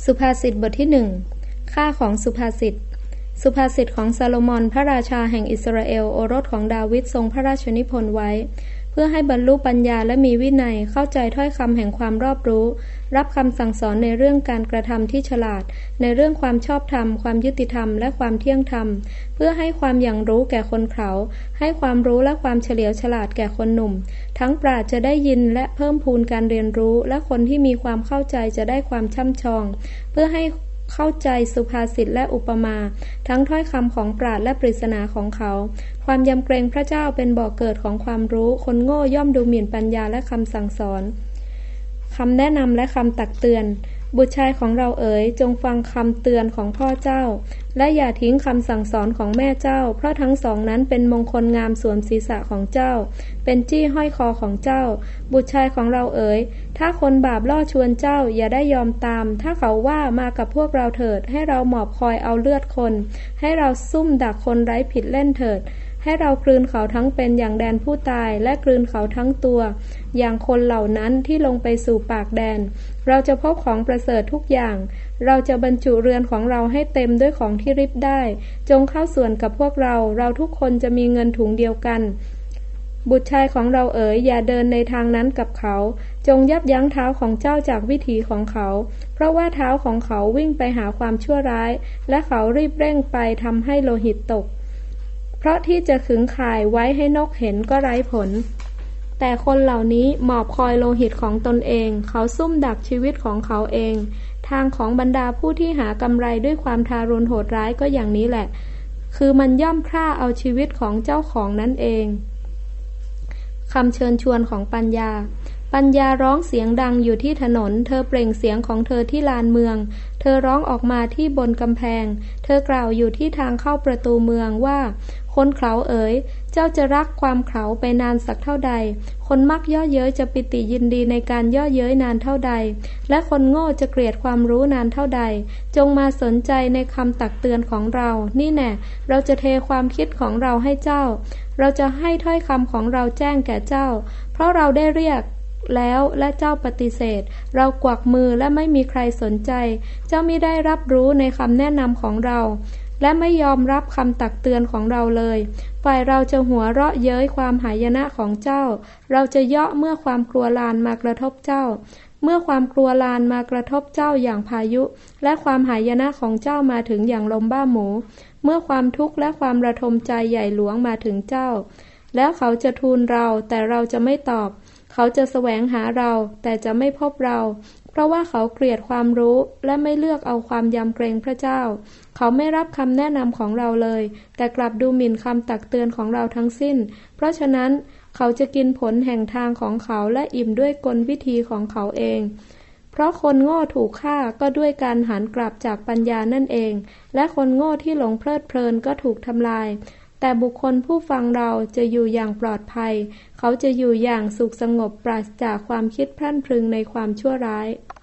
สุภาษิตบทที่ 1 ค่าของสุภาษิตสุภาษิตของซาโลมอนพระราชาแห่งอิสราเอลโอรสของดาวิดทรงพระราชนิพนธ์ไว้เพื่อให้บรรลุปัญญาและมีวินัยเข้าใจถ้อยคำแห่งความรอบรู้รับคำสั่งสอนในเรื่องการกระทำที่ฉลาดในเรื่องความชอบธรรมความยุติธรรมและความเที่ยงธรรมเพื่อให้ความอย่างรู้แก่คนเขาให้ความรู้และความเฉลียวฉลาดแก่คนหนุ่มทั้งปราชญ์จะได้ยินและเพิ่มพูนการเรียนรู้และคนที่มีความเข้าใจจะได้ความช่ำชองเพื่อให้เข้าใจสุภาษิตและอุปมาทั้งถ้อยคำของปราชญ์และปริศนาของเขาความยำเกรงพระเจ้าเป็นบ่อเกิดของความรู้คนโง่ย่อมดูหมิ่นปัญญาและคำสั่งสอนคำแนะนำและคำตักเตือนบุตรชายของเราเอ๋ยจงฟังคำเตือนของพ่อเจ้าและอย่าทิ้งคำสั่งสอนของแม่เจ้าเพราะทั้งสองนั้นเป็นมงคลงามสวมศีรษะของเจ้าเป็นจี้ห้อยคอของเจ้าบุตรชายของเราเอ๋ยถ้าคนบาปล่อชวนเจ้าอย่าได้ยอมตามถ้าเขาว่ามากับพวกเราเถิดให้เราหมอบคอยเอาเลือดคนให้เราซุ่มดักคนไร้ผิดเล่นเถิดให้เรากลืนเขาทั้งเป็นอย่างแดนผู้ตายและกลืนเขาทั้งตัวอย่างคนเหล่านั้นที่ลงไปสู่ปากแดนเราจะพบของประเสริฐทุกอย่างเราจะบรรจุเรือนของเราให้เต็มด้วยของที่ริบได้จงเข้าส่วนกับพวกเราเราทุกคนจะมีเงินถุงเดียวกันบุตรชายของเราเอ๋ยอย่าเดินในทางนั้นกับเขาจงยับยั้งเท้าของเจ้าจากวิถีของเขาเพราะว่าเท้าของเขาวิ่งไปหาความชั่วร้ายและเขารีบเร่งไปทำให้โลหิตตกเพราะที่จะขึงข่ายไว้ให้นกเห็นก็ไร้ผลแต่คนเหล่านี้หมอบคอยโลหิตของตนเองเขาซุ่มดักชีวิตของเขาเองทางของบรรดาผู้ที่หากำไรด้วยความทารุณโหดร้ายก็อย่างนี้แหละคือมันย่อมฆ่าเอาชีวิตของเจ้าของนั่นเองคำเชิญชวนของปัญญาร้องเสียงดังอยู่ที่ถนนเธอเปล่งเสียงของเธอที่ลานเมืองเธอร้องออกมาที่บนกำแพงเธอกล่าวอยู่ที่ทางเข้าประตูเมืองว่าคนเขาเอ๋ยเจ้าจะรักความเขาไปนานสักเท่าใดคนมักย่อเย้ยจะปิติยินดีในการย่อเย้ยนานเท่าใดและคนโง่จะเกลียดความรู้นานเท่าใดจงมาสนใจในคำตักเตือนของเรานี่แน่เราจะเทความคิดของเราให้เจ้าเราจะให้ถ้อยคำของเราแจ้งแก่เจ้าเพราะเราได้เรียกแล้วและเจ้าปฏิเสธเรากวักมือและไม่มีใครสนใจเจ้ามิได้รับรู้ในคำแนะนำของเราและไม่ยอมรับคำตักเตือนของเราเลยฝ่ายเราจะหัวเราะเย้ยความหายนะของเจ้าเราจะเยาะเมื่อความกลัวลานมากระทบเจ้าเมื่อความกลัวลานมากระทบเจ้าอย่างพายุและความหายนะของเจ้ามาถึงอย่างลมบ้าหมูเมื่อความทุกข์และความระทมใจใหญ่หลวงมาถึงเจ้าแล้วเขาจะทูลเราแต่เราจะไม่ตอบเขาจะแสวงหาเราแต่จะไม่พบเราเพราะว่าเขาเกลียดความรู้และไม่เลือกเอาความยำเกรงพระเจ้าเขาไม่รับคำแนะนำของเราเลยแต่กลับดูหมิ่นคำตักเตือนของเราทั้งสิ้นเพราะฉะนั้นเขาจะกินผลแห่งทางของเขาและอิ่มด้วยกลวิธีของเขาเองเพราะคนโง่ถูกฆ่าก็ด้วยการหันกลับจากปัญญานั่นเองและคนโง่ที่หลงเพลิดเพลินก็ถูกทำลายแต่บุคคลผู้ฟังเราจะอยู่อย่างปลอดภัยเขาจะอยู่อย่างสุขสงบปราศจากความคิดพรั่นพรึงในความชั่วร้าย